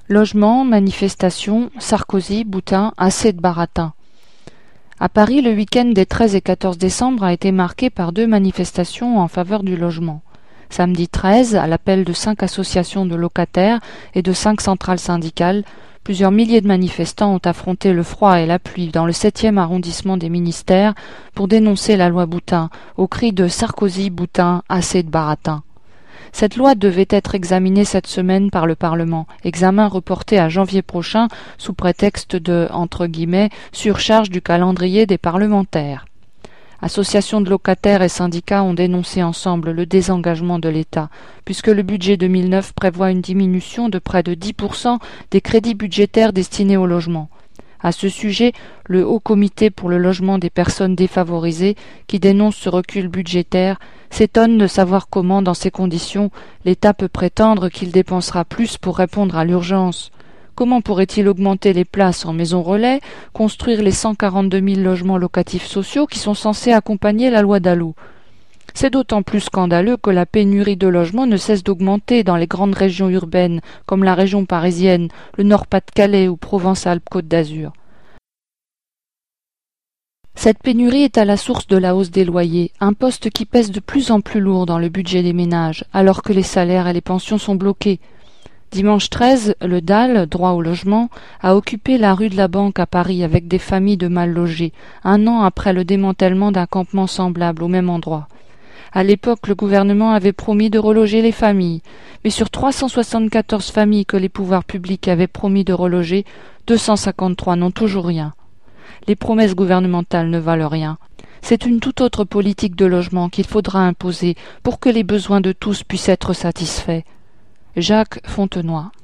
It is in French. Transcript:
Logement, manifestation, Sarkozy, Boutin, assez de baratin. À Paris, le week-end des 13 et 14 décembre a été marqué par 2 manifestations en faveur du logement. Samedi 13, à l'appel de 5 associations de locataires et de 5 centrales syndicales, plusieurs milliers de manifestants ont affronté le froid et la pluie dans le 7e arrondissement des Ministères pour dénoncer la loi Boutin, au cri de Sarkozy, Boutin, assez de baratin. Cette loi devait être examinée cette semaine par le Parlement, examen reporté à janvier prochain sous prétexte de « surcharge du calendrier des parlementaires ». Associations de locataires et syndicats ont dénoncé ensemble le désengagement de l'État, puisque le budget 2009 prévoit une diminution de près de 10% des crédits budgétaires destinés au logement. À ce sujet, le Haut Comité pour le logement des personnes défavorisées, qui dénonce ce recul budgétaire, s'étonne de savoir comment, dans ces conditions, l'État peut prétendre qu'il dépensera plus pour répondre à l'urgence. Comment pourrait-il augmenter les places en maison relais, construire les 142 000 logements locatifs sociaux qui sont censés accompagner la loi Dallot ? C'est d'autant plus scandaleux que la pénurie de logements ne cesse d'augmenter dans les grandes régions urbaines, comme la région parisienne, le Nord-Pas-de-Calais ou Provence-Alpes-Côte d'Azur. Cette pénurie est à la source de la hausse des loyers, un poste qui pèse de plus en plus lourd dans le budget des ménages, alors que les salaires et les pensions sont bloqués. Dimanche 13, le DAL, droit au logement, a occupé la rue de la Banque à Paris avec des familles de mal logés, un an après le démantèlement d'un campement semblable au même endroit. À l'époque, le gouvernement avait promis de reloger les familles, mais sur 374 familles que les pouvoirs publics avaient promis de reloger, 253 n'ont toujours rien. Les promesses gouvernementales ne valent rien. C'est une toute autre politique de logement qu'il faudra imposer pour que les besoins de tous puissent être satisfaits. Jacques Fontenoy.